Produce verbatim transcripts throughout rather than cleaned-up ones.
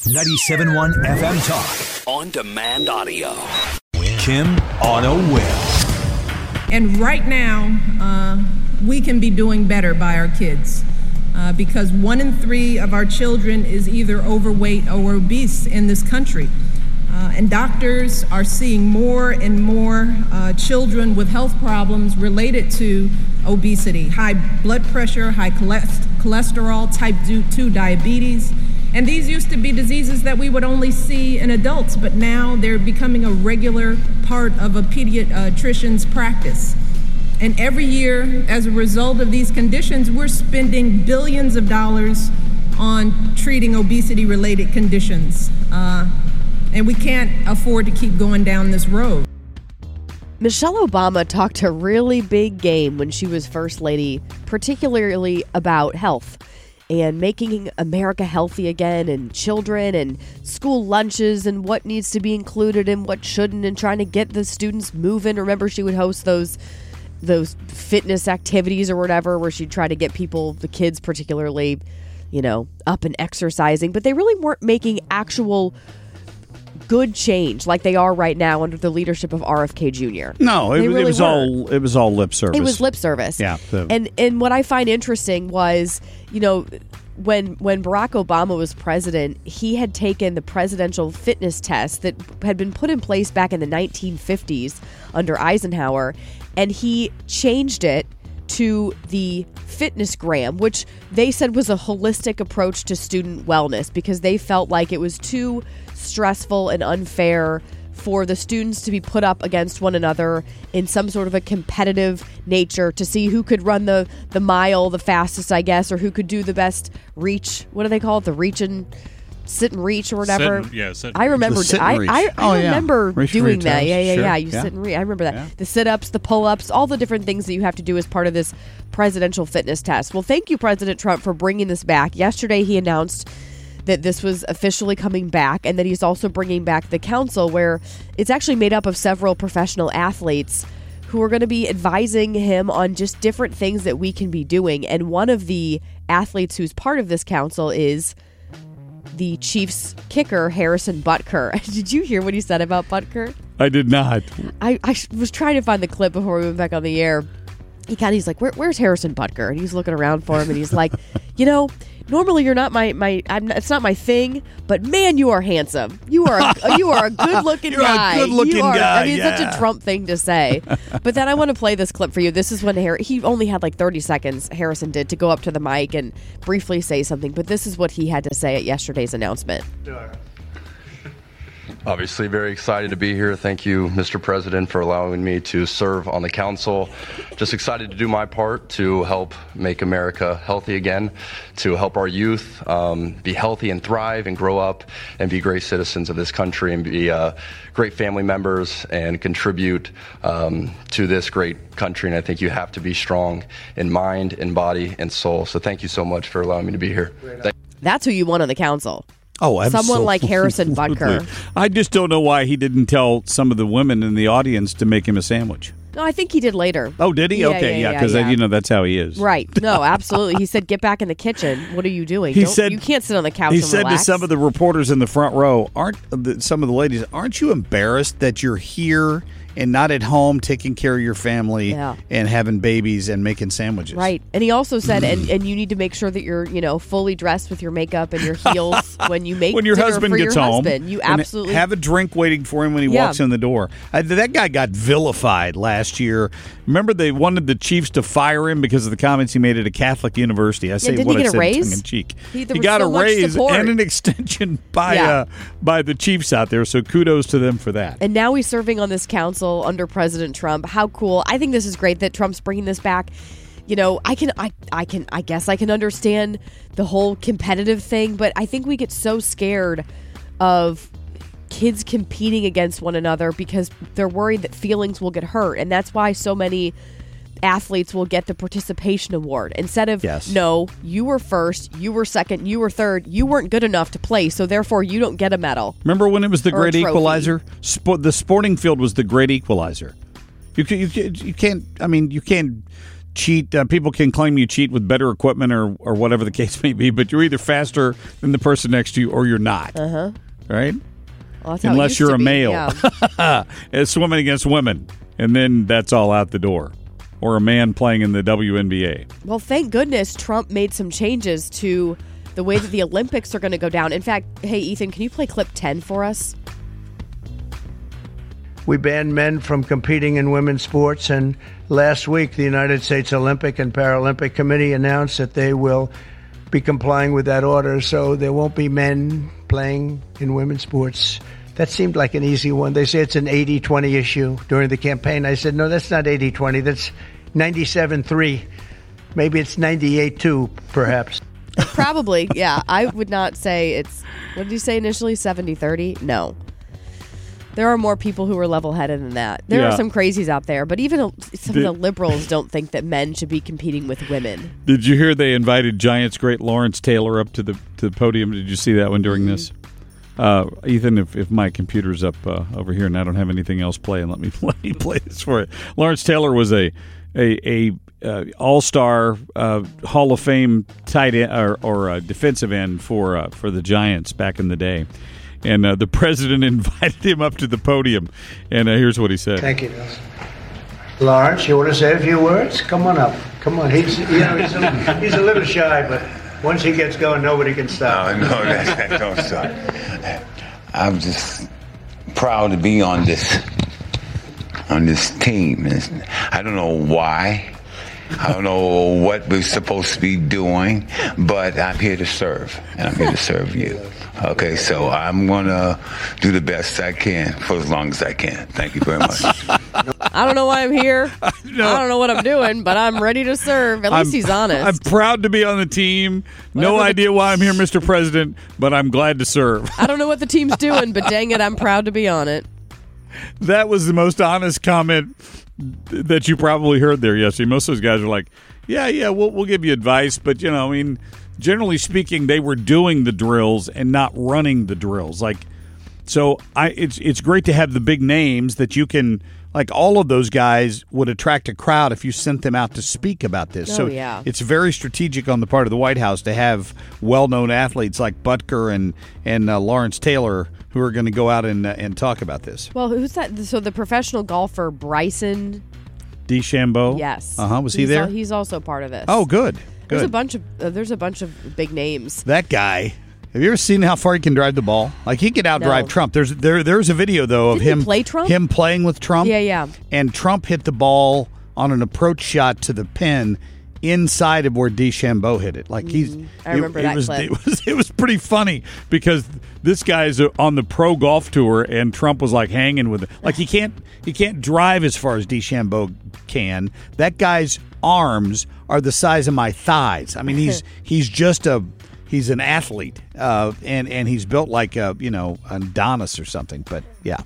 ninety-seven point one F M Talk. On demand audio. Kim on a whim. And right now, uh, we can be doing better by our kids uh, because one in three of our children is either overweight or obese in this country. Uh, and doctors are seeing more and more uh, children with health problems related to obesity, high blood pressure, high cholesterol, type two diabetes. And these used to be diseases that we would only see in adults, but now they're becoming a regular part of a pediatrician's practice. And every year, as a result of these conditions, we're spending billions of dollars on treating obesity-related conditions. Uh, and we can't afford to keep going down this road. Michelle Obama talked a really big game when she was First Lady, particularly about health and making America healthy again, and children and school lunches and what needs to be included and what shouldn't, and trying to get the students moving. Remember, she would host those those fitness activities or whatever, where she'd try to get people, the kids particularly, you know, up and exercising. But they really weren't making actual good change like they are right now under the leadership of R F K Junior No, it, really it was weren't. all it was all lip service. It was lip service. Yeah. The, and and what I find interesting was, you know, when when Barack Obama was president, he had taken the presidential fitness test that had been put in place back in the nineteen fifties under Eisenhower, and he changed it to the Fitnessgram, which they said was a holistic approach to student wellness because they felt like it was too stressful and unfair for the students to be put up against one another in some sort of a competitive nature to see who could run the, the mile the fastest, I guess, or who could do the best reach. What do they call it? The reach and sit and reach or whatever. Sit and, yeah, sit and I remember. sit and I, reach. I, I Oh, yeah. remember Reach doing and that. reach, Yeah, yeah, sure. yeah. You Yeah. sit and reach. I remember that. Yeah. The sit-ups, the pull-ups, all the different things that you have to do as part of this presidential fitness test. Well, thank you, President Trump, for bringing this back. Yesterday, he announced that this was officially coming back, and that he's also bringing back the council, where it's actually made up of several professional athletes who are going to be advising him on just different things that we can be doing. And one of the athletes who's part of this council is the Chiefs kicker, Harrison Butker. Did you hear what he said about Butker? I did not. I, I was trying to find the clip before we went back on the air. He kind of, he's like, Where, where's Harrison Butker? And he's looking around for him, and he's like, you know, normally you're not my, my I'm not, it's not my thing, but man, you are handsome. You are a, you are a good-looking You're a guy. good-looking you are, guy, I mean, yeah. it's such a Trump thing to say. But then I want to play this clip for you. This is when Har- he only had like thirty seconds, Harrison did, to go up to the mic and briefly say something. But this is what he had to say at yesterday's announcement. Obviously very excited to be here. Thank you, Mister President, for allowing me to serve on the council. Just excited to do my part to help make America healthy again, to help our youth um, be healthy and thrive and grow up and be great citizens of this country and be uh, great family members and contribute um, to this great country. And I think you have to be strong in mind, in body, and soul. So thank you so much for allowing me to be here. Thank- That's who you want on the council. Oh, absolutely. Someone like Harrison Butker. I just don't know why he didn't tell some of the women in the audience to make him a sandwich. No, I think he did later. Oh, did he? Yeah, okay, yeah, yeah, because yeah, yeah. you know that's how he is. Right. No, absolutely. He said, get back in the kitchen. What are you doing? He Don't- said you can't sit on the couch He and said relax. to some of the reporters in the front row, "Aren't the, some of the ladies? Aren't you embarrassed that you're here and not at home taking care of your family Yeah. and having babies and making sandwiches?" Right. And he also said, and, and you need to make sure that you're, you know, fully dressed with your makeup and your heels when you make When your dinner husband for gets your home, husband. You and absolutely have a drink waiting for him when he Yeah. walks in the door. I, that guy got vilified last year. Remember, they wanted the Chiefs to fire him because of the comments he made at a Catholic university. I say didn't what he I get a said raise? tongue in cheek. He- He, there was got so a much raise support. and an extension by Yeah. uh, by the Chiefs out there. So kudos to them for that. And now he's serving on this council under President Trump. How cool. I think this is great that Trump's bringing this back. You know, I can, I, I can, I guess I can understand the whole competitive thing, but I think we get so scared of kids competing against one another because they're worried that feelings will get hurt. And that's why so many athletes will get the participation award instead of, Yes. no, you were first, you were second, you were third, you weren't good enough to play, so therefore you don't get a medal. Remember when it was the Or a great trophy. equalizer? Sp- the sporting field was the great equalizer. You can, you can, you can't. I mean, you can't cheat. Uh, people can claim you cheat with better equipment or, or whatever the case may be, but you're either faster than the person next to you or you're not. Uh-huh. Right? Well, that's how it Unless used you're to a be, male. yeah. It's swimming against women. And then that's all out the door. Or a man playing in the W N B A. Well, thank goodness Trump made some changes to the way that the Olympics are going to go down. In fact, hey, Ethan, can you play clip ten for us? We banned men from competing in women's sports, and last week the United States Olympic and Paralympic Committee announced that they will be complying with that order, so there won't be men playing in women's sports. That seemed like an easy one. They say it's an eighty twenty issue during the campaign. I said, no, that's not eighty twenty. That's ninety-seven three. Maybe it's ninety-eight two, perhaps. Probably, yeah. I would not say it's, what did you say initially, seventy thirty? No. There are more people who are level-headed than that. There Yeah. are some crazies out there, but even some Did- of the liberals don't think that men should be competing with women. Did you hear they invited Giants great Lawrence Taylor up to the to the podium? Did you see that one during this? Uh, Ethan, if, if my computer's up uh, over here and I don't have anything else playing, let me let me play this for it. Lawrence Taylor was a a, a uh, all-star uh, Hall of Fame tight end or, or uh, defensive end for uh, for the Giants back in the day. And uh, the president invited him up to the podium, and uh, here's what he said. Thank you, Nelson. Lawrence, you want to say a few words? Come on up. Come on. He's, you know, he's, a, he's a little shy, but once he gets going, nobody can stop. No, no, that, that don't stop. I'm just proud to be on this on this team. It's, I don't know why. I don't know what we're supposed to be doing, but I'm here to serve, and I'm here to serve you. Okay, so I'm going to do the best I can for as long as I can. Thank you very much. I don't know why I'm here. I don't know what I'm doing, but I'm ready to serve. At least I'm, he's honest. I'm proud to be on the team. No Whatever the- idea why I'm here, Mister President, but I'm glad to serve. I don't know what the team's doing, but dang it, I'm proud to be on it. That was the most honest comment that you probably heard there yesterday. Most of those guys are like, yeah, yeah, we'll, we'll give you advice. But, you know, I mean, generally speaking, they were doing the drills and not running the drills. Like, so I, it's it's great to have the big names that you can, like all of those guys would attract a crowd if you sent them out to speak about this. Oh, so yeah. It's very strategic on the part of the White House to have well-known athletes like Butker and, and uh, Lawrence Taylor who are going to go out and uh, and talk about this. Well, who's that? So the professional golfer Bryson. DeChambeau? Yes. Uh-huh. Was he He's there? al- he's also part of this. Oh, good. There's Good. a bunch of uh, there's a bunch of big names. That guy. Have you ever seen how far he can drive the ball? Like he could outdrive No. Trump. There's there there's a video though of Didn't he him play Trump? him playing with Trump. Yeah, yeah. And Trump hit the ball on an approach shot to the pin inside of where DeChambeau hit it. Like he's Mm-hmm. I remember it, that it was, clip. It was it was pretty funny because this guy's on the pro golf tour and Trump was like hanging with it. Like he can't he can't drive as far as DeChambeau can. That guy's arms are the size of my thighs. I mean, he's he's just a he's an athlete, uh, and and he's built like a you know an Adonis or something. But yeah,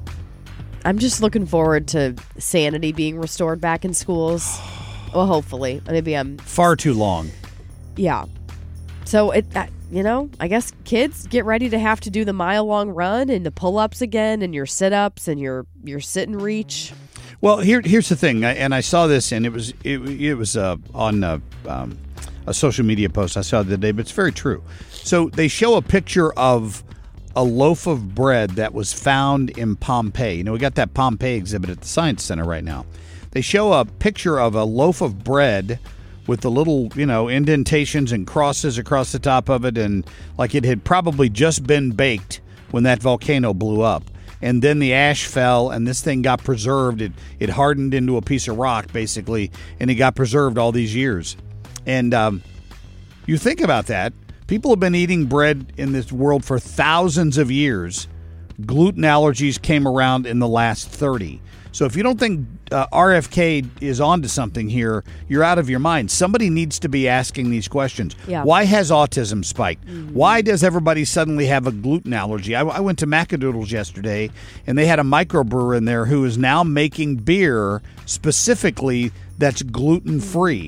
I'm just looking forward to sanity being restored back in schools. Well, hopefully, maybe I'm far too long. yeah. So it that, you know, I guess kids get ready to have to do the mile long run and the pull ups again and your sit ups and your your sit and reach. Well, here here's the thing, I- and I saw this, and it was it, it was uh, on uh, um, a social media post I saw the other day, but it's very true. So they show a picture of a loaf of bread that was found in Pompeii. You know, we got that Pompeii exhibit at the Science Center right now. They show a picture of a loaf of bread with the little, you know, indentations and crosses across the top of it, and like it had probably just been baked when that volcano blew up. And then the ash fell, and this thing got preserved. It it hardened into a piece of rock, basically, and it got preserved all these years. And um, you think about that. People have been eating bread in this world for thousands of years. Gluten allergies came around in the last thirty. So if you don't think uh, R F K is onto something here, you're out of your mind. Somebody needs to be asking these questions. Yeah. Why has autism spiked? Mm-hmm. Why does everybody suddenly have a gluten allergy? I, I went to Macadoodles yesterday, and they had a microbrewer in there who is now making beer specifically that's gluten-free.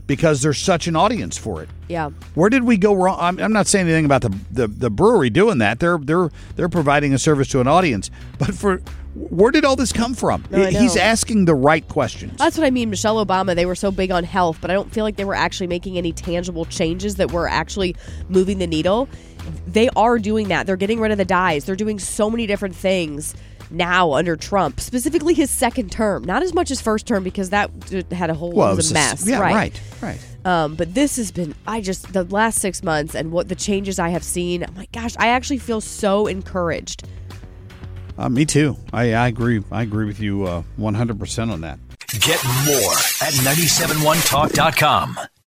because there's such an audience for it. Yeah. Where did we go wrong? I'm, I'm not saying anything about the, the the brewery doing that. They're they're they're providing a service to an audience. But for where did all this come from? No, I know. He's asking the right questions. That's what I mean. Michelle Obama, they were so big on health, but I don't feel like they were actually making any tangible changes that were actually moving the needle. They are doing that. They're getting rid of the dyes. They're doing so many different things now under Trump, specifically his second term. Not as much as first term because that had a whole well, it it was a mess. Yeah, right, right. right. Um, but this has been, I just, the last six months and what the changes I have seen, oh my gosh, I actually feel so encouraged. Uh, me too. I, I agree. I agree with you uh, one hundred percent on that. Get more at nine seven one talk dot com.